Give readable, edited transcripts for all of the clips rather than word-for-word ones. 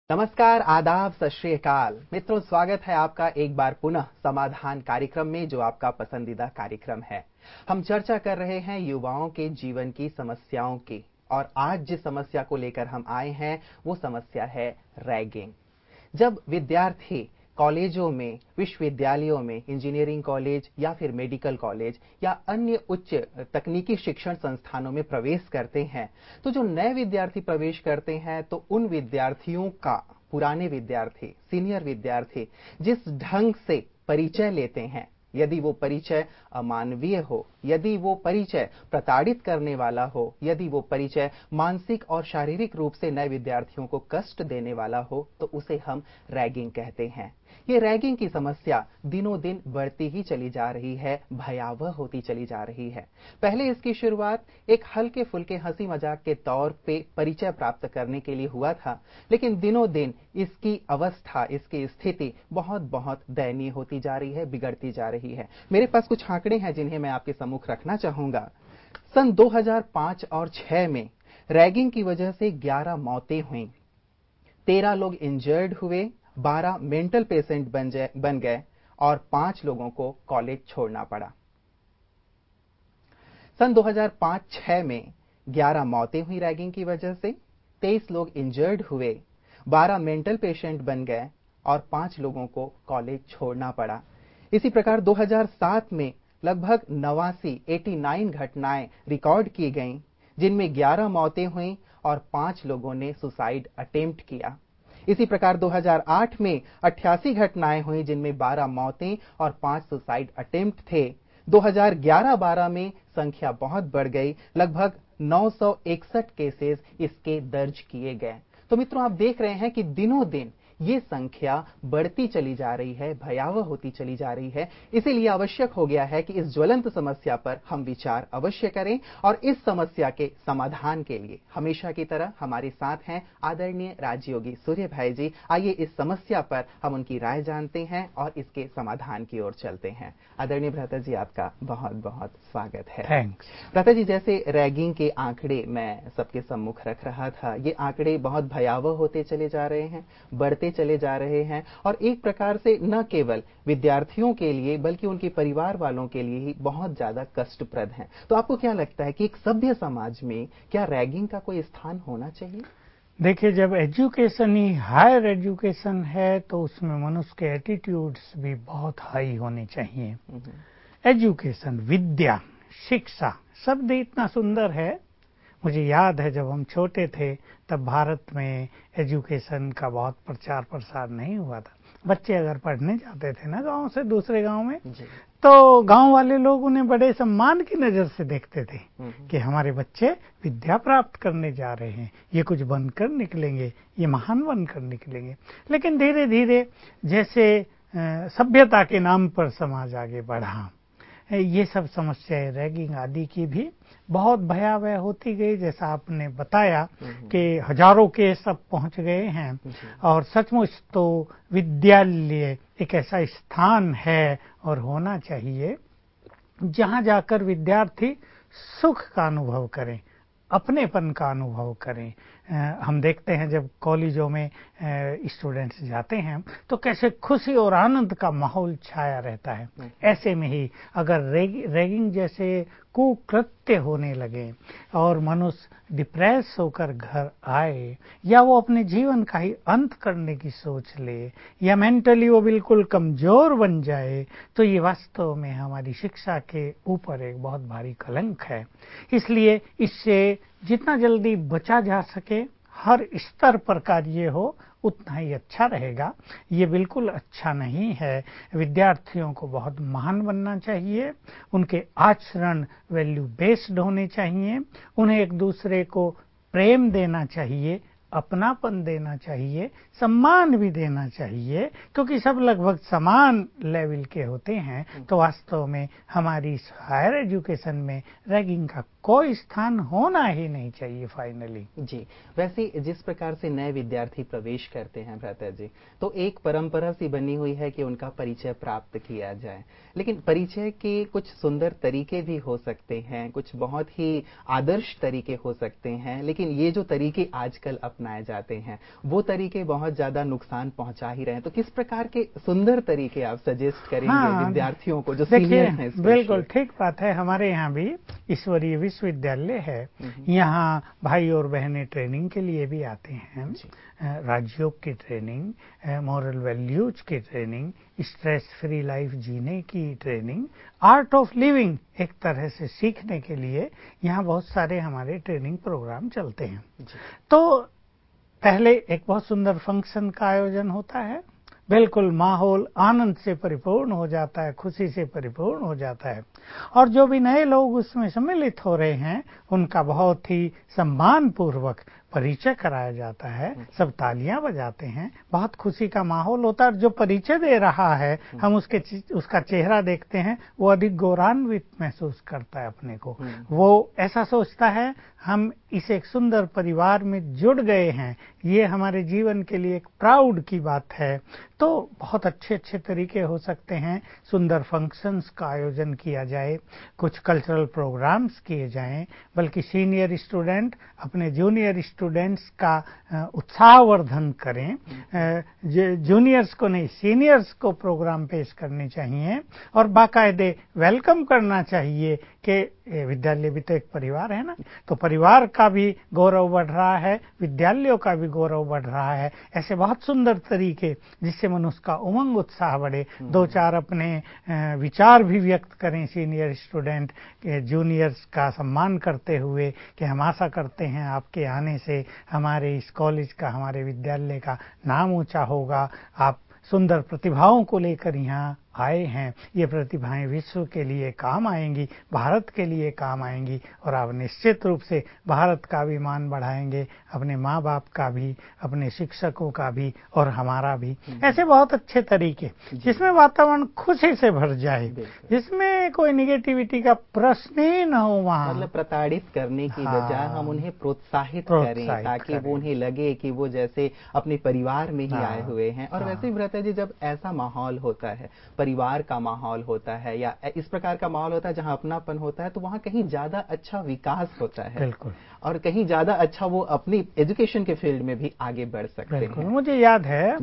नमस्कार, आदाब, सत श्री अकाल। मित्रों, स्वागत है आपका एक बार पुनः समाधान कार्यक्रम में, जो आपका पसंदीदा कार्यक्रम है। हम चर्चा कर रहे हैं युवाओं के जीवन की समस्याओं की, और आज जिस समस्या को लेकर हम आए हैं वो समस्या है रैगिंग। जब विद्यार्थी कॉलेजों में, विश्वविद्यालयों में, इंजीनियरिंग कॉलेज या फिर मेडिकल कॉलेज या अन्य उच्च तकनीकी शिक्षण संस्थानों में प्रवेश करते हैं, तो जो नए विद्यार्थी प्रवेश करते हैं तो उन विद्यार्थियों का, पुराने विद्यार्थी, सीनियर विद्यार्थी जिस ढंग से परिचय लेते हैं, यदि वो परिचय अमानवीय हो, यदि वो परिचय प्रताड़ित करने वाला हो, यदि वो परिचय मानसिक और शारीरिक रूप से नए विद्यार्थियों को कष्ट देने वाला हो, तो उसे हम रैगिंग कहते हैं। ये रैगिंग की समस्या दिनों दिन बढ़ती ही चली जा रही है, भयावह होती चली जा रही है। पहले इसकी शुरुआत एक हल्के फुल्के हंसी मजाक के तौर पे परिचय प्राप्त करने के लिए हुआ था, लेकिन दिनों दिन इसकी अवस्था, इसकी स्थिति बहुत बहुत दयनीय होती जा रही है, बिगड़ती जा रही है। मेरे पास कुछ आंकड़े हैं जिन्हें मैं आपके सम्मुख रखना चाहूंगा। सन 2005 और 6 में रैगिंग की वजह से 11 मौतें हुई, 13 लोग इंजर्ड हुए, 12 मेंटल पेशेंट बन गए और 5 लोगों को कॉलेज छोड़ना पड़ा। सन 2005-6 में 11 मौतें हुई रैगिंग की वजह से, 23 लोग इंजर्ड हुए, 12 मेंटल पेशेंट बन गए और 5 लोगों को कॉलेज छोड़ना पड़ा। इसी प्रकार 2007 में लगभग 89 घटनाएं रिकॉर्ड की गईं, जिनमें 11 मौतें हुईं और 5 लोगों ने सुसाइड अटेम्प्ट किया। इसी प्रकार 2008 में 88 घटनाएं हुई, जिनमें 12 मौतें और 5 सुसाइड अटेम्प्ट थे। 2011-12 में संख्या बहुत बढ़ गई, लगभग 961 केसेस इसके दर्ज किए गए। तो मित्रों, आप देख रहे हैं कि दिनों दिन ये संख्या बढ़ती चली जा रही है, भयावह होती चली जा रही है। इसीलिए आवश्यक हो गया है कि इस ज्वलंत समस्या पर हम विचार अवश्य करें, और इस समस्या के समाधान के लिए हमेशा की तरह हमारे साथ हैं आदरणीय राजयोगी सूर्य भाई जी। आइए इस समस्या पर हम उनकी राय जानते हैं और इसके समाधान की ओर चलते हैं। आदरणीय भ्राता जी, आपका बहुत बहुत स्वागत है। थैंक्स। भ्राता जी, जैसे रैगिंग के आंकड़े मैं सबके सम्मुख रख रहा था, ये आंकड़े बहुत भयावह होते चले जा रहे हैं, बढ़ते चले जा रहे हैं, और एक प्रकार से न केवल विद्यार्थियों के लिए बल्कि उनके परिवार वालों के लिए ही बहुत ज्यादा कष्टप्रद हैं। तो आपको क्या लगता है कि एक सभ्य समाज में क्या रैगिंग का कोई स्थान होना चाहिए? देखिए, जब एजुकेशन ही हायर एजुकेशन है तो उसमें मनुष्य के एटीट्यूड्स भी बहुत हाई होने चाहिए। एजुकेशन, विद्या, शिक्षा शब्द इतना सुंदर है। मुझे याद है जब हम छोटे थे तब भारत में एजुकेशन का बहुत प्रचार प्रसार नहीं हुआ था। बच्चे अगर पढ़ने जाते थे ना गांव से दूसरे गांव में, तो गांव वाले लोग उन्हें बड़े सम्मान की नजर से देखते थे कि हमारे बच्चे विद्या प्राप्त करने जा रहे हैं, ये कुछ बनकर निकलेंगे, ये महान बनकर निकलेंगे। लेकिन धीरे धीरे जैसे सभ्यता के नाम पर समाज आगे बढ़ा, ये सब समस्याएं रैगिंग आदि की भी बहुत भयावह होती गई। जैसा आपने बताया कि हजारों केस अब पहुंच गए हैं, और सचमुच तो विद्यालय एक ऐसा स्थान है और होना चाहिए जहां जाकर विद्यार्थी सुख का अनुभव करें, अपनेपन का अनुभव करें। हम देखते हैं जब कॉलेजों में स्टूडेंट्स जाते हैं तो कैसे खुशी और आनंद का माहौल छाया रहता है। ऐसे में ही अगर रैगिंग जैसे कुकृत्य होने लगे और मनुष्य डिप्रेस होकर घर आए, या वो अपने जीवन का ही अंत करने की सोच ले, या मेंटली वो बिल्कुल कमजोर बन जाए, तो ये वास्तव में हमारी शिक्षा के ऊपर एक बहुत भारी कलंक है। इसलिए इससे जितना जल्दी बचा जा सके, हर स्तर पर कार्य हो, उतना ही अच्छा रहेगा। ये बिल्कुल अच्छा नहीं है। विद्यार्थियों को बहुत महान बनना चाहिए, उनके आचरण वैल्यू बेस्ड होने चाहिए, उन्हें एक दूसरे को प्रेम देना चाहिए, अपनापन देना चाहिए, सम्मान भी देना चाहिए, क्योंकि सब लगभग समान लेवल के होते हैं। तो वास्तव में हमारी हायर एजुकेशन में रैगिंग का कोई स्थान होना ही नहीं चाहिए फाइनली। जी, वैसे जिस प्रकार से नए विद्यार्थी प्रवेश करते हैं भ्राता जी, तो एक परंपरा सी बनी हुई है कि उनका परिचय प्राप्त किया जाए, लेकिन परिचय के कुछ सुंदर तरीके भी हो सकते हैं, कुछ बहुत ही आदर्श तरीके हो सकते हैं, लेकिन ये जो तरीके आजकल अपनाए जाते हैं वो तरीके बहुत ज्यादा नुकसान पहुंचा ही रहे हैं। तो किस प्रकार के सुंदर तरीके आप सजेस्ट करेंगे विद्यार्थियों को जो सीनियर हैं? बिल्कुल ठीक बात है। हमारे यहाँ भी ईश्वरीय विश्वविद्यालय है, यहाँ भाई और बहनें ट्रेनिंग के लिए भी आते हैं, राजयोग की ट्रेनिंग, मॉरल वैल्यूज की ट्रेनिंग, स्ट्रेस फ्री लाइफ जीने की ट्रेनिंग, आर्ट ऑफ लिविंग एक तरह से सीखने के लिए यहाँ बहुत सारे हमारे ट्रेनिंग प्रोग्राम चलते हैं। तो पहले एक बहुत सुंदर फंक्शन का आयोजन होता है, बिल्कुल माहौल आनंद से परिपूर्ण हो जाता है, खुशी से परिपूर्ण हो जाता है, और जो भी नए लोग उसमें सम्मिलित हो रहे हैं उनका बहुत ही सम्मान पूर्वक परिचय कराया जाता है, सब तालियां बजाते हैं, बहुत खुशी का माहौल होता है। जो परिचय दे रहा है हम उसका चेहरा देखते हैं, वो अधिक गौरवान्वित महसूस करता है अपने को, वो ऐसा सोचता है हम इस एक सुंदर परिवार में जुड़ गए हैं, ये हमारे जीवन के लिए एक प्राउड की बात है। तो बहुत अच्छे अच्छे तरीके हो सकते हैं, सुंदर फंक्शंस का आयोजन किया जाए, कुछ कल्चरल प्रोग्राम्स किए जाएं, बल्कि सीनियर स्टूडेंट अपने जूनियर स्टूडेंट्स का उत्साहवर्धन करें, जूनियर्स को नहीं सीनियर्स को प्रोग्राम पेश करने चाहिए और बाकायदे वेलकम करना चाहिए कि विद्यालय भी तो एक परिवार है ना, तो परिवार का भी गौरव बढ़ रहा है, विद्यालयों का भी गौरव बढ़ रहा है। ऐसे बहुत सुंदर तरीके जिससे मनुष्य का उमंग उत्साह बढ़े, दो चार अपने विचार भी व्यक्त करें सीनियर स्टूडेंट जूनियर्स का सम्मान करते हुए कि हम आशा करते हैं आपके आने से हमारे इस कॉलेज का, हमारे विद्यालय का नाम ऊंचा होगा, आप सुंदर प्रतिभाओं को लेकर यहाँ आए हैं, ये प्रतिभाएं विश्व के लिए काम आएंगी, भारत के लिए काम आएंगी, और आप निश्चित रूप से भारत का भी मान बढ़ाएंगे, अपने माँ बाप का भी, अपने शिक्षकों का भी और हमारा भी। ऐसे बहुत अच्छे तरीके जिसमें वातावरण खुशी से भर जाए, जिसमें कोई निगेटिविटी का प्रश्न ही न हो वहाँ। मतलब प्रताड़ित करने की बजाय हम उन्हें प्रोत्साहित करें ताकि वो उन्हें लगे कि वो जैसे अपने परिवार में ही आए हुए हैं। और वैसे भी भ्राता जी, जब ऐसा माहौल होता है, परिवार का माहौल होता है या इस प्रकार का माहौल होता है जहां अपनापन होता है, तो वहां कहीं ज्यादा अच्छा विकास होता है। बिल्कुल। और कहीं ज्यादा अच्छा वो अपनी एजुकेशन के फील्ड में भी आगे बढ़ सकते हैं। मुझे याद है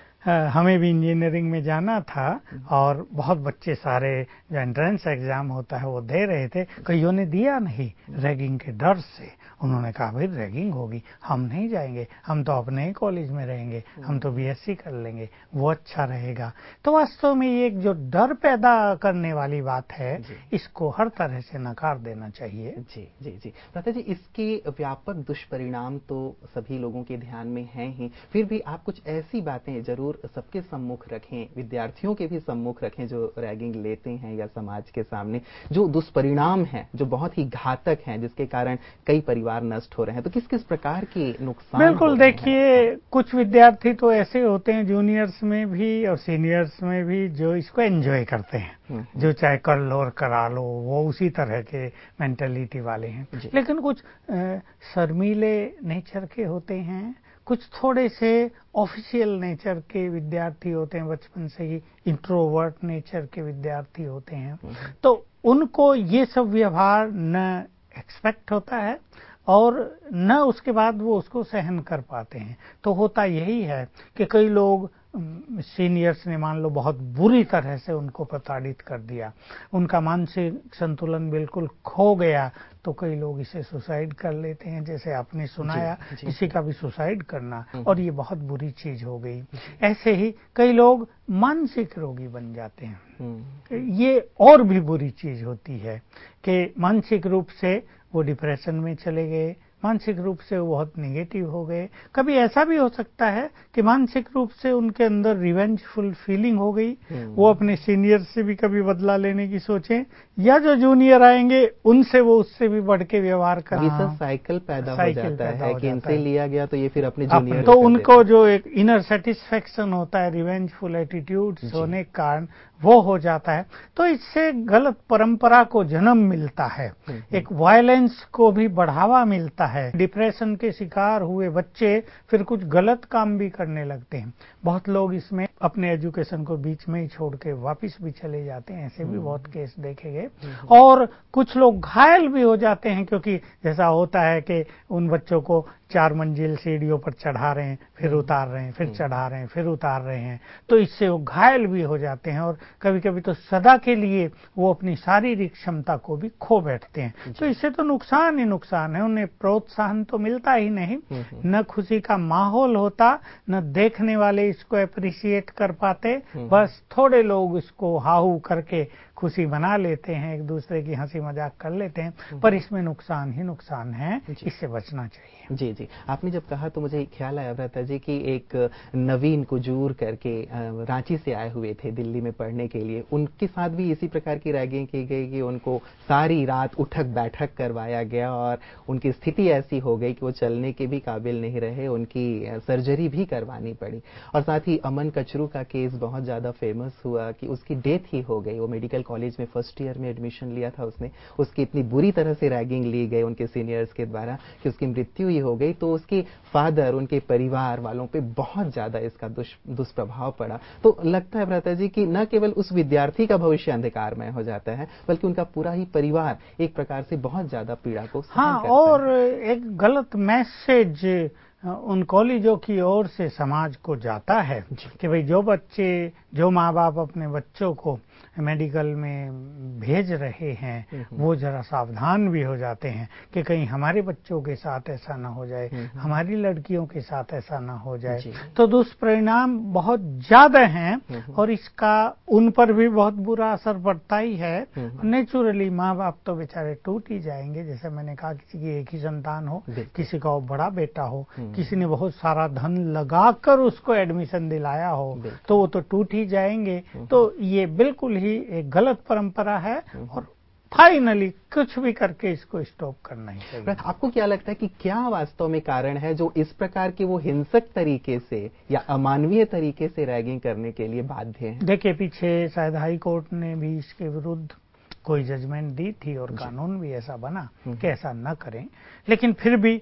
हमें भी इंजीनियरिंग में जाना था और बहुत बच्चे सारे जो एंट्रेंस एग्जाम होता है वो दे रहे थे, कईयों ने दिया नहीं रैगिंग के डर से। उन्होंने कहा भाई रैगिंग होगी, हम नहीं जाएंगे, हम तो अपने ही कॉलेज में रहेंगे, हम तो बीएससी कर लेंगे, वो अच्छा रहेगा। तो वास्तव में ये एक जो डर पैदा करने वाली बात है, इसको हर तरह से नकार देना चाहिए। जी जी जी भ्राता जी, इसके व्यापक दुष्परिणाम तो सभी लोगों के ध्यान में हैं ही, फिर भी आप कुछ ऐसी बातें जरूर सबके सम्मुख रखें, विद्यार्थियों के भी सम्मुख रखें जो रैगिंग लेते हैं, या समाज के सामने जो दुष्परिणाम हैं जो बहुत ही घातक हैं, जिसके कारण कई परिवार नष्ट हो रहे हैं। तो किस किस प्रकार के नुकसान? बिल्कुल, देखिए कुछ विद्यार्थी तो ऐसे होते हैं जूनियर्स में भी और सीनियर्स में भी जो इसको एंजॉय करते हैं, जो चाहे कर लो और करा लो, वो उसी तरह के मेंटेलिटी वाले हैं। लेकिन कुछ शर्मीले नेचर के होते हैं, कुछ थोड़े से ऑफिशियल नेचर के विद्यार्थी होते हैं, बचपन से ही इंट्रोवर्ट नेचर के विद्यार्थी होते हैं, तो उनको ये सब व्यवहार न एक्सपेक्ट होता है और न उसके बाद वो उसको सहन कर पाते हैं। तो होता यही है कि कई लोग सीनियर्स ने मान लो बहुत बुरी तरह से उनको प्रताड़ित कर दिया, उनका मानसिक संतुलन बिल्कुल खो गया, तो कई लोग इसे सुसाइड कर लेते हैं, जैसे आपने सुनाया किसी का भी सुसाइड करना, और ये बहुत बुरी चीज हो गई। ऐसे ही कई लोग मानसिक रोगी बन जाते हैं, ये और भी बुरी चीज होती है कि मानसिक रूप से वो डिप्रेशन में चले गए, मानसिक रूप से वो बहुत नेगेटिव हो गए। कभी ऐसा भी हो सकता है कि मानसिक रूप से उनके अंदर रिवेंजफुल फीलिंग हो गई, वो अपने सीनियर से भी कभी बदला लेने की सोचें, या जो जूनियर आएंगे उनसे वो उससे भी बढ़ के व्यवहार करें। साइकिल पैदा हो जाता है कि इनसे लिया गया तो ये फिर अपने जूनियर, तो उनको जो एक इनर सेटिस्फेक्शन होता है रिवेंजफुल एटीट्यूड्स होने के कारण, वो हो जाता है, तो इससे गलत परंपरा को जन्म मिलता है, एक वायलेंस को भी बढ़ावा मिलता है। डिप्रेशन के शिकार हुए बच्चे फिर कुछ गलत काम भी करने लगते हैं। बहुत लोग इसमें अपने एजुकेशन को बीच में ही छोड़ के वापस भी चले जाते हैं, ऐसे भी बहुत केस देखे गए। और कुछ लोग घायल भी हो जाते हैं, क्योंकि जैसा होता है कि उन बच्चों को 4 मंजिल सीढ़ियों पर चढ़ा रहे हैं, फिर उतार रहे हैं, फिर चढ़ा रहे हैं, फिर उतार रहे हैं, तो इससे वो घायल भी हो जाते हैं और कभी कभी तो सदा के लिए वो अपनी शारीरिक क्षमता को भी खो बैठते हैं। तो इससे तो नुकसान ही नुकसान है, उन्हें प्रोत्साहन तो मिलता ही नहीं, न खुशी का माहौल होता, न देखने वाले इसको अप्रिशिएट कर पाते, बस थोड़े लोग इसको हाहू करके खुशी बना लेते हैं, एक दूसरे की हंसी मजाक कर लेते हैं, पर इसमें नुकसान ही नुकसान है, इससे बचना चाहिए। जी जी, आपने जब कहा तो मुझे ख्याल आया भ्राता जी कि एक नवीन कुजूर करके रांची से आए हुए थे दिल्ली में पढ़ने के लिए, उनके साथ भी इसी प्रकार की रैगिंग की गई कि उनको सारी रात उठक बैठक करवाया गया और उनकी स्थिति ऐसी हो गई कि वो चलने के भी काबिल नहीं रहे, उनकी सर्जरी भी करवानी पड़ी। और साथ ही अमन कचरू का केस बहुत ज़्यादा फेमस हुआ कि उसकी डेथ ही हो गई। वो मेडिकल कॉलेज में फर्स्ट ईयर में एडमिशन लिया था उसने, उसकी इतनी बुरी तरह से रैगिंग ली गई उनके सीनियर्स के द्वारा कि उसकी मृत्यु ही हो गई। तो उसके फादर, उनके परिवार वालों पे बहुत ज्यादा इसका दुष्प्रभाव पड़ा। तो लगता है भ्राता जी कि न केवल उस विद्यार्थी का भविष्य अंधकारमय हो जाता है, बल्कि उनका पूरा ही परिवार एक प्रकार से बहुत ज्यादा पीड़ा को सहन करता और है। एक गलत मैसेज उन कॉलेजों की ओर से समाज को जाता है कि भाई जो माँ बाप अपने बच्चों को मेडिकल में भेज रहे हैं, वो जरा सावधान भी हो जाते हैं कि कहीं हमारे बच्चों के साथ ऐसा ना हो जाए, हमारी लड़कियों के साथ ऐसा ना हो जाए। तो दुष्परिणाम बहुत ज्यादा हैं और इसका उन पर भी बहुत बुरा असर पड़ता ही है। नेचुरली माँ बाप तो बेचारे टूट ही जाएंगे। जैसे मैंने कहा, किसी की एक ही संतान हो, किसी का बड़ा बेटा हो, किसी ने बहुत सारा धन लगाकर उसको एडमिशन दिलाया हो, तो वो तो टूट ही जाएंगे। तो ये बिल्कुल ही एक गलत परंपरा है और फाइनली कुछ भी करके इसको स्टॉप करना ही चाहिए। आपको क्या लगता है कि क्या वास्तव में कारण है जो इस प्रकार के वो हिंसक तरीके से या अमानवीय तरीके से रैगिंग करने के लिए बाध्य हैं? देखिए, पीछे शायद हाई कोर्ट ने भी इसके विरुद्ध कोई जजमेंट दी थी और कानून भी ऐसा बना कि ऐसा न करें, लेकिन फिर भी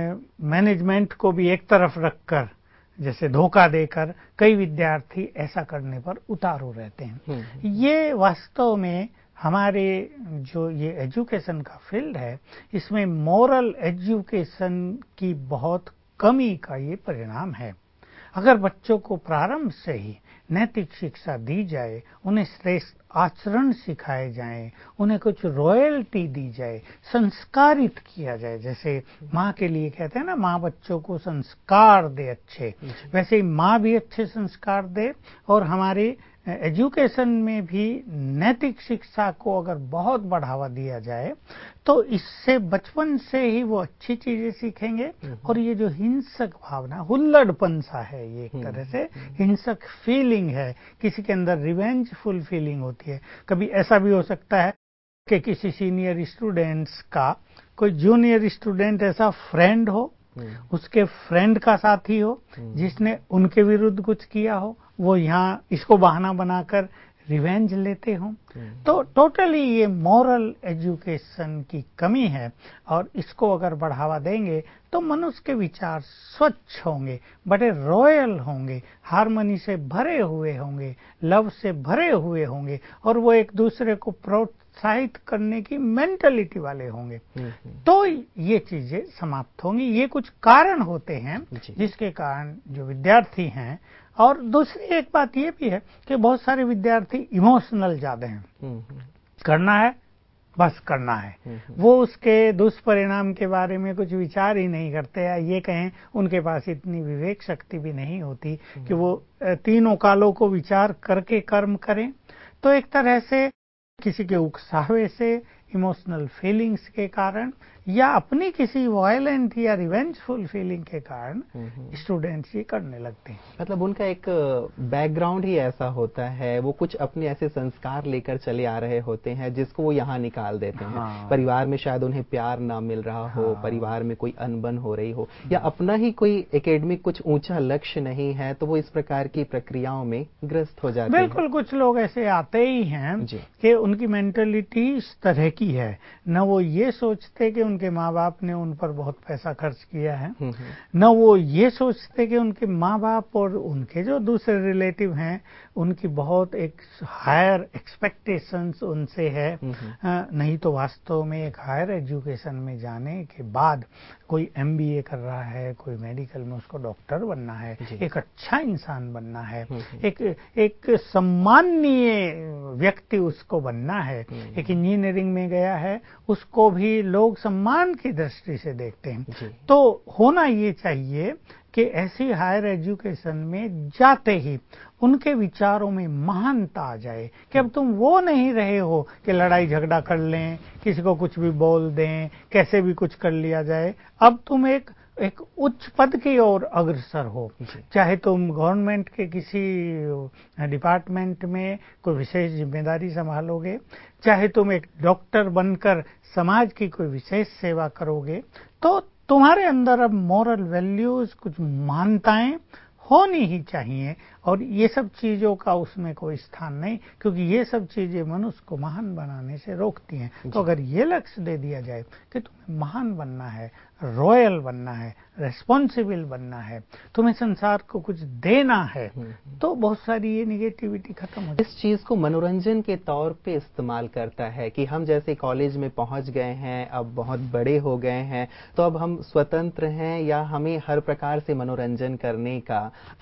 मैनेजमेंट को भी एक तरफ रखकर, जैसे धोखा देकर, कई विद्यार्थी ऐसा करने पर उतारू रहते हैं। ये वास्तव में हमारे जो ये एजुकेशन का फील्ड है, इसमें मॉरल एजुकेशन की बहुत कमी का ये परिणाम है। अगर बच्चों को प्रारंभ से ही नैतिक शिक्षा दी जाए, उन्हें श्रेष्ठ आचरण सिखाए जाएं, उन्हें कुछ रॉयल्टी दी जाए, संस्कारित किया जाए, जैसे माँ के लिए कहते हैं ना, माँ बच्चों को संस्कार दे अच्छे, वैसे ही माँ भी अच्छे संस्कार दे। और हमारे एजुकेशन में भी नैतिक शिक्षा को अगर बहुत बढ़ावा दिया जाए तो इससे बचपन से ही वो अच्छी चीजें सीखेंगे। और ये जो हिंसक भावना, हुल्लड़पन सा है, ये एक तरह से हिंसक फीलिंग है, किसी के अंदर रिवेंजफुल फीलिंग होती है। कभी ऐसा भी हो सकता है कि किसी सीनियर स्टूडेंट्स का कोई जूनियर स्टूडेंट ऐसा फ्रेंड हो, उसके फ्रेंड का साथी हो जिसने उनके विरुद्ध कुछ किया हो, वो यहाँ इसको बहाना बनाकर रिवेंज लेते हों। तो टोटली ये मॉरल एजुकेशन की कमी है और इसको अगर बढ़ावा देंगे तो मनुष्य के विचार स्वच्छ होंगे, बड़े रॉयल होंगे, हार्मनी से भरे हुए होंगे, लव से भरे हुए होंगे और वो एक दूसरे को प्रोत्साहित करने की मेंटालिटी वाले होंगे। तो ये चीजें समाप्त होंगी। ये कुछ कारण होते हैं जिसके कारण जो विद्यार्थी हैं। और दूसरी एक बात ये भी है कि बहुत सारे विद्यार्थी इमोशनल ज्यादा हैं, करना है बस करना है, वो उसके दुष्परिणाम के बारे में कुछ विचार ही नहीं करते। या ये कहें, उनके पास इतनी विवेक शक्ति भी नहीं होती कि वो तीनों कालों को विचार करके कर्म करें। तो एक तरह से किसी के उकसावे से, इमोशनल फीलिंग्स के कारण या अपनी किसी वायलेंट या रिवेंजफुल फीलिंग के कारण स्टूडेंट्स ये करने लगते हैं। मतलब उनका एक बैकग्राउंड ही ऐसा होता है, वो कुछ अपने ऐसे संस्कार लेकर चले आ रहे होते हैं जिसको वो यहाँ निकाल देते हैं। परिवार में शायद उन्हें प्यार ना मिल रहा हो, परिवार में कोई अनबन हो रही हो, या अपना ही कोई एकेडमिक कुछ ऊंचा लक्ष्य नहीं है, तो वो इस प्रकार की प्रक्रियाओं में ग्रस्त हो जाते हैं। बिल्कुल, कुछ लोग ऐसे आते ही हैं कि उनकी मेंटेलिटी इस तरह की है, न वो ये सोचते कि उनके माँ बाप ने उन पर बहुत पैसा खर्च किया है, न वो ये सोचते कि उनके माँ बाप और उनके जो दूसरे रिलेटिव हैं उनकी बहुत एक हायर एक्सपेक्टेशंस उनसे है। नहीं तो वास्तव में एक हायर एजुकेशन में जाने के बाद कोई MBA कर रहा है, कोई मेडिकल में उसको डॉक्टर बनना है, एक अच्छा इंसान बनना है, एक सम्माननीय व्यक्ति उसको बनना है। एक इंजीनियरिंग में गया है, उसको भी लोग सम्मान की दृष्टि से देखते हैं। तो होना ये चाहिए कि ऐसी हायर एजुकेशन में जाते ही उनके विचारों में महानता आ जाए कि अब तुम वो नहीं रहे हो कि लड़ाई झगड़ा कर लें, किसी को कुछ भी बोल दें, कैसे भी कुछ कर लिया जाए। अब तुम एक उच्च पद की ओर अग्रसर हो, चाहे तुम गवर्नमेंट के किसी डिपार्टमेंट में कोई विशेष जिम्मेदारी संभालोगे, चाहे तुम एक डॉक्टर बनकर समाज की कोई विशेष सेवा करोगे, तो तुम्हारे अंदर अब मॉरल वैल्यूज, कुछ मान्यताएं होनी ही चाहिए। और ये सब चीजों का उसमें कोई स्थान नहीं, क्योंकि ये सब चीजें मनुष्य को महान बनाने से रोकती हैं। तो अगर ये लक्ष्य दे दिया जाए कि तुम्हें महान बनना है, रॉयल बनना है, रेस्पॉन्सिबल बनना है, तुम्हें संसार को कुछ देना है, तो बहुत सारी ये निगेटिविटी खत्म हो जाए। इस चीज को मनोरंजन के तौर पे इस्तेमाल करता है कि हम जैसे कॉलेज में पहुंच गए हैं, अब बहुत बड़े हो गए हैं, तो अब हम स्वतंत्र हैं या हमें हर प्रकार से मनोरंजन करने का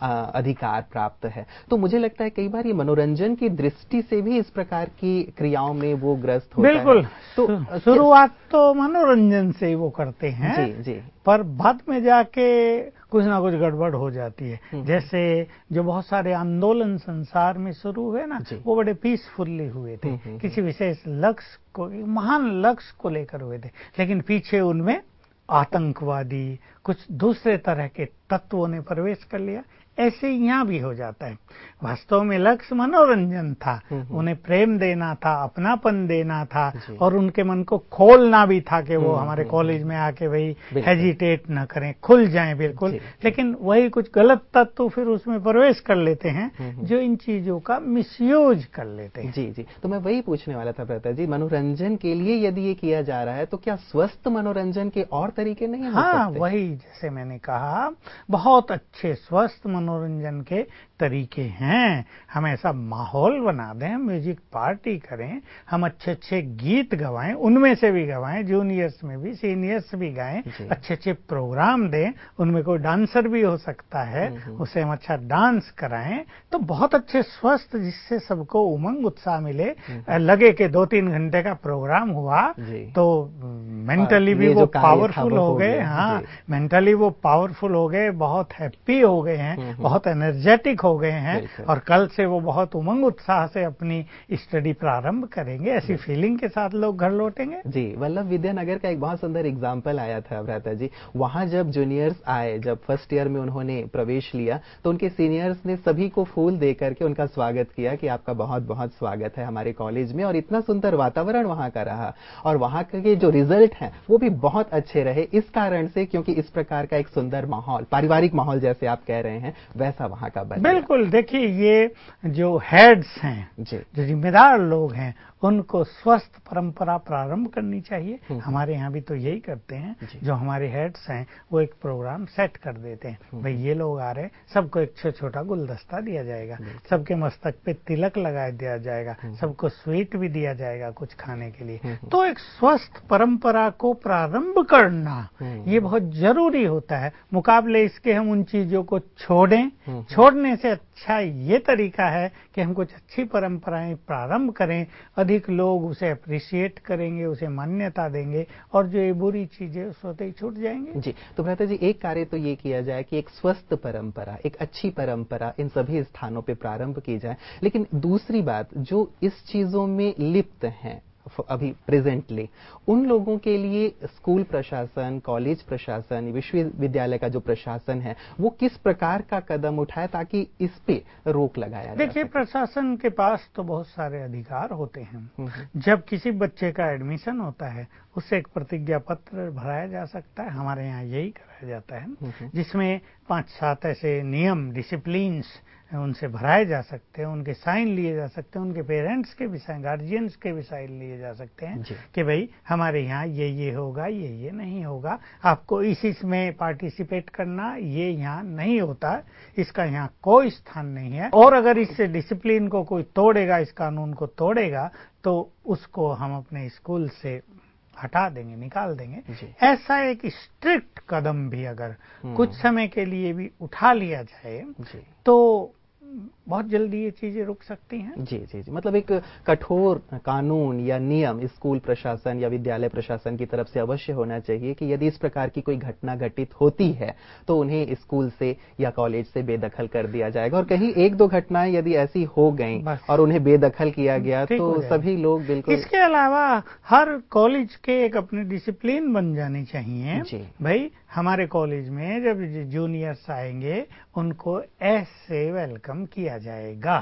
अधिकार प्राप्त है। तो मुझे लगता है कई बार ये मनोरंजन की दृष्टि से भी इस प्रकार की क्रियाओं में वो ग्रस्त होता है। बिल्कुल, तो शुरुआत तो मनोरंजन से ही वो करते हैं, जी, पर बाद में जाके कुछ ना कुछ गड़बड़ हो जाती है। जैसे जो बहुत सारे आंदोलन संसार में शुरू हुए ना, वो बड़े पीसफुली हुए थे, किसी विशेष लक्ष्य को, महान लक्ष्य को लेकर हुए थे, लेकिन पीछे उनमें आतंकवादी, कुछ दूसरे तरह के तत्वों ने प्रवेश कर लिया। ऐसे यहाँ भी हो जाता है। वास्तव में लक्ष्य मनोरंजन था, उन्हें प्रेम देना था, अपनापन देना था, और उनके मन को खोलना भी था कि वो हमारे कॉलेज में आके भाई हेजिटेट न करें, खुल जाएं बिल्कुल। लेकिन वही कुछ गलत तत्व फिर उसमें प्रवेश कर लेते हैं जो इन चीजों का मिसयूज कर लेते हैं। जी, तो मैं वही पूछने वाला था भ्राता जी, मनोरंजन के लिए यदि ये किया जा रहा है तो क्या स्वस्थ मनोरंजन के और तरीके नहीं हो सकते? हाँ, वही जैसे मैंने कहा, बहुत अच्छे स्वस्थ मनोरंजन के तरीके हैं। हम ऐसा माहौल बना दें, म्यूजिक पार्टी करें, हम अच्छे अच्छे गीत गवाएं, उनमें से भी गवाएं, जूनियर्स में भी, सीनियर्स भी गाएं, अच्छे अच्छे प्रोग्राम दें, उनमें कोई डांसर भी हो सकता है, उसे हम अच्छा डांस कराएं, तो बहुत अच्छे स्वस्थ, जिससे सबको उमंग उत्साह मिले, लगे कि 2-3 घंटे का प्रोग्राम हुआ तो मेंटली भी वो पावरफुल हो गए। हाँ, मेंटली वो पावरफुल हो गए, बहुत हैप्पी हो गए हैं, बहुत एनर्जेटिक हो गए हैं, और कल से वो बहुत उमंग उत्साह से अपनी स्टडी प्रारंभ करेंगे। ऐसी फीलिंग के साथ लोग घर लौटेंगे। जी, वल्लभ विद्यानगर का एक बहुत सुंदर एग्जाम्पल आया था भ्राता जी। वहां जब जूनियर्स आए, जब फर्स्ट ईयर में उन्होंने प्रवेश लिया, तो उनके सीनियर्स ने सभी को फूल दे करके उनका स्वागत किया कि आपका बहुत बहुत स्वागत है हमारे कॉलेज में, और इतना सुंदर वातावरण वहां का रहा, और वहां के जो रिजल्ट हैं वो भी बहुत अच्छे रहे, इस कारण से क्योंकि इस प्रकार का एक सुंदर माहौल, पारिवारिक माहौल जैसे आप कह रहे हैं, वैसा वहां का बन गया। बिल्कुल, देखिए ये जो हेड्स हैं, जो जिम्मेदार लोग हैं, उनको स्वस्थ परंपरा प्रारंभ करनी चाहिए। हमारे यहाँ भी तो यही करते हैं, जो हमारे हेड्स हैं वो एक प्रोग्राम सेट कर देते हैं, भाई ये लोग आ रहे, सबको एक छोटा गुलदस्ता दिया जाएगा, सबके मस्तक पे तिलक लगा दिया जाएगा, सबको स्वीट भी दिया जाएगा कुछ खाने के लिए। तो एक स्वस्थ परंपरा को प्रारंभ करना ये बहुत जरूरी होता है। मुकाबले इसके हम उन चीजों को छोड़ने से अच्छा ये तरीका है कि हम कुछ अच्छी परंपराएं प्रारंभ करें, अधिक लोग उसे अप्रिशिएट करेंगे, उसे मान्यता देंगे, और जो ये बुरी चीजें उस वक्त ही छूट जाएंगे। जी, तो भ्राता जी, एक कार्य तो ये किया जाए कि एक स्वस्थ परंपरा, एक अच्छी परंपरा इन सभी स्थानों पे प्रारंभ की जाए, लेकिन दूसरी बात, जो इस चीजों में लिप्त हैं, अभी प्रेजेंटली, उन लोगों के लिए स्कूल प्रशासन, कॉलेज प्रशासन, विश्वविद्यालय का जो प्रशासन है वो किस प्रकार का कदम उठाए ताकि इस पे रोक लगाया जाए? देखिए, प्रशासन के पास तो बहुत सारे अधिकार होते हैं। जब किसी बच्चे का एडमिशन होता है उससे एक प्रतिज्ञा पत्र भराया जा सकता है, हमारे यहाँ यही कराया जाता है, जिसमें 5-7 ऐसे नियम, डिसिप्लिन्स उनसे भराए जा सकते हैं, उनके साइन लिए जा सकते हैं, उनके पेरेंट्स के भी साइन, गार्जियंस के भी साइन लिए जा सकते हैं कि भाई हमारे यहाँ ये होगा, ये नहीं होगा, आपको इसमें पार्टिसिपेट करना, ये यहाँ नहीं होता, इसका यहाँ कोई स्थान नहीं है, और अगर इस डिसिप्लिन को कोई तोड़ेगा, इस कानून को तोड़ेगा, तो उसको हम अपने स्कूल से हटा देंगे, निकाल देंगे। ऐसा एक स्ट्रिक्ट कदम भी अगर कुछ समय के लिए भी उठा लिया जाए तो बहुत जल्दी ये चीजें रुक सकती हैं। जी जी जी, मतलब एक कठोर कानून या नियम स्कूल प्रशासन या विद्यालय प्रशासन की तरफ से अवश्य होना चाहिए कि यदि इस प्रकार की कोई घटना घटित होती है तो उन्हें स्कूल से या कॉलेज से बेदखल कर दिया जाएगा, और कहीं 1-2 घटनाएं यदि ऐसी हो गई और उन्हें बेदखल किया गया तो सभी लोग बिल्कुल। इसके अलावा हर कॉलेज के एक अपनी डिसिप्लिन बन जानी चाहिए। भाई हमारे कॉलेज में जब जूनियर्स आएंगे उनको ऐसे वेलकम किया जाएगा।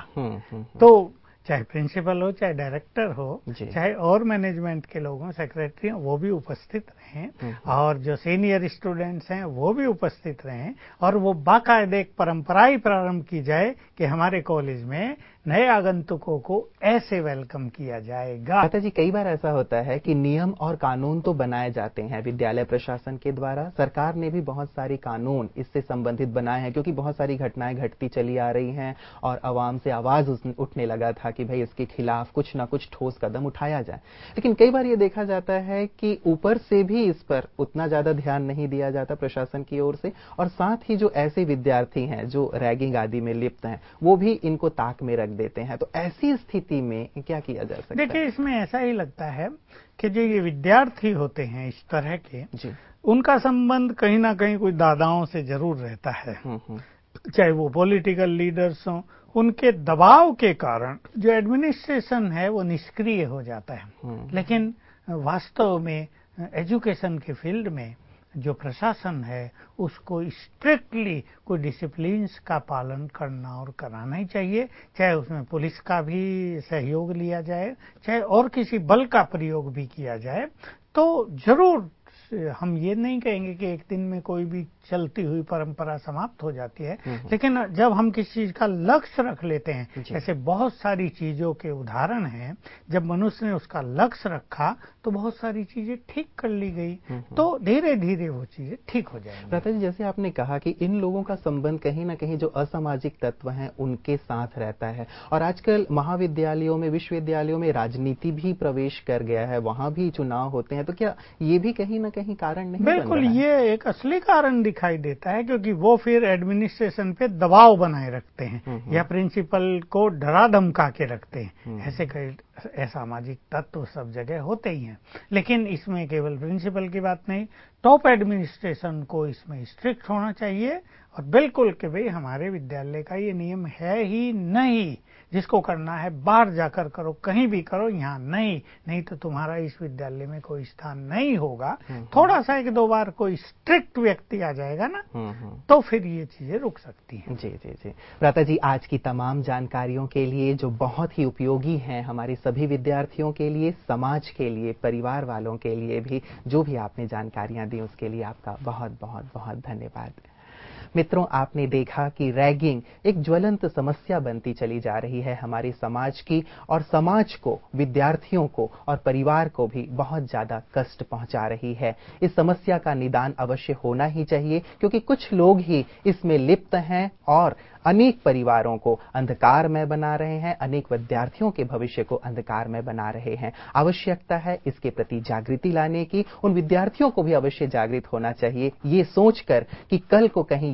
तो चाहे प्रिंसिपल हो, चाहे डायरेक्टर हो, चाहे और मैनेजमेंट के लोग हों, सेक्रेटरी हो, वो भी उपस्थित रहें, और जो सीनियर स्टूडेंट्स हैं वो भी उपस्थित रहें, और वो बाकायदे एक परंपरा ही प्रारंभ की जाए कि हमारे कॉलेज में नए आगंतुकों को ऐसे वेलकम किया जाएगा। माता जी, कई बार ऐसा होता है कि नियम और कानून तो बनाए जाते हैं विद्यालय प्रशासन के द्वारा, सरकार ने भी बहुत सारे कानून इससे संबंधित बनाए हैं क्योंकि बहुत सारी घटनाएं घटती चली आ रही हैं और आवाम से आवाज उठने लगा था कि भाई इसके खिलाफ कुछ ना कुछ ठोस कदम उठाया जाए। लेकिन कई बार ये देखा जाता है कि ऊपर से भी इस पर उतना ज्यादा ध्यान नहीं दिया जाता प्रशासन की ओर से, और साथ ही जो ऐसे विद्यार्थी हैं जो रैगिंग आदि में लिप्त हैं वो भी इनको ताक में रख देते हैं। तो ऐसी स्थिति में क्या किया जा सकता है? देखिए, इसमें ऐसा ही लगता है कि जो ये विद्यार्थी होते हैं इस तरह के, उनका संबंध कहीं ना कहीं कोई दादाओं से जरूर रहता है, चाहे वो पॉलिटिकल लीडर्स हों, उनके दबाव के कारण जो एडमिनिस्ट्रेशन है वो निष्क्रिय हो जाता है। लेकिन वास्तव में एजुकेशन के फील्ड में जो प्रशासन है उसको स्ट्रिक्टली कोई डिसिप्लिन्स का पालन करना और कराना ही चाहिए, चाहे उसमें पुलिस का भी सहयोग लिया जाए, चाहे और किसी बल का प्रयोग भी किया जाए। तो जरूर हम ये नहीं कहेंगे कि एक दिन में कोई भी चलती हुई परंपरा समाप्त हो जाती है, लेकिन जब हम किसी चीज का लक्ष्य रख लेते हैं, ऐसे बहुत सारी चीजों के उदाहरण हैं, जब मनुष्य ने उसका लक्ष्य रखा तो बहुत सारी चीजें ठीक कर ली गई, तो धीरे धीरे वो चीजें ठीक हो जाएंगी। प्रता जी, जैसे आपने कहा कि इन लोगों का संबंध कहीं ना कहीं जो असामाजिक तत्व हैं उनके साथ रहता है, और आजकल महाविद्यालयों में, विश्वविद्यालयों में राजनीति भी प्रवेश कर गया है, वहां भी चुनाव होते हैं, तो क्या ये भी कहीं ना कहीं कारण नहीं? बिल्कुल, ये एक असली कारण दिखाई देता है, क्योंकि वो फिर एडमिनिस्ट्रेशन पे दबाव बनाए रखते हैं या प्रिंसिपल को डरा धमका के रखते हैं। ऐसे कई असामाजिक तत्व सब जगह होते ही हैं, लेकिन इसमें केवल प्रिंसिपल की बात नहीं, टॉप एडमिनिस्ट्रेशन को इसमें स्ट्रिक्ट होना चाहिए, और बिल्कुल कि भाई हमारे विद्यालय का ये नियम है ही नहीं, जिसको करना है बाहर जाकर करो, कहीं भी करो, यहाँ नहीं तो तुम्हारा इस विद्यालय में कोई स्थान नहीं होगा। थोड़ा सा 1-2 बार कोई स्ट्रिक्ट व्यक्ति आ जाएगा ना, तो फिर ये चीजें रुक सकती हैं। जी जी जी, प्राता जी, आज की तमाम जानकारियों के लिए जो बहुत ही उपयोगी हैं हमारे सभी विद्यार्थियों के लिए, समाज के लिए, परिवार वालों के लिए भी, जो भी आपने जानकारियां दी उसके लिए आपका बहुत बहुत बहुत धन्यवाद। मित्रों, आपने देखा कि रैगिंग एक ज्वलंत समस्या बनती चली जा रही है हमारे समाज की, और समाज को, विद्यार्थियों को और परिवार को भी बहुत ज्यादा कष्ट पहुंचा रही है। इस समस्या का निदान अवश्य होना ही चाहिए, क्योंकि कुछ लोग ही इसमें लिप्त हैं और अनेक परिवारों को अंधकारमय बना रहे हैं, अनेक विद्यार्थियों के भविष्य को अंधकारमय बना रहे हैं। आवश्यकता है इसके प्रति जागृति लाने की, उन विद्यार्थियों को भी अवश्य जागृत होना चाहिए, ये सोचकर कि कल को कहीं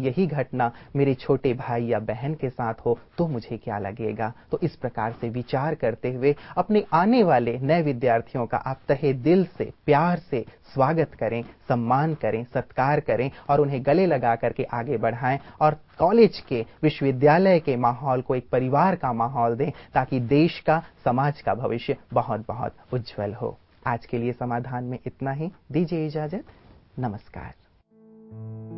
यही घटना मेरे छोटे भाई या बहन के साथ हो तो मुझे क्या लगेगा। तो इस प्रकार से विचार करते हुए अपने आने वाले नए विद्यार्थियों का आप तहे दिल से प्यार से स्वागत करें, सम्मान करें, सत्कार करें और उन्हें गले लगा करके आगे बढ़ाएं और कॉलेज के, विश्वविद्यालय के माहौल को एक परिवार का माहौल दें, ताकि देश का, समाज का भविष्य बहुत बहुत उज्जवल हो। आज के लिए समाधान में इतना ही। दीजिए इजाजत। नमस्कार।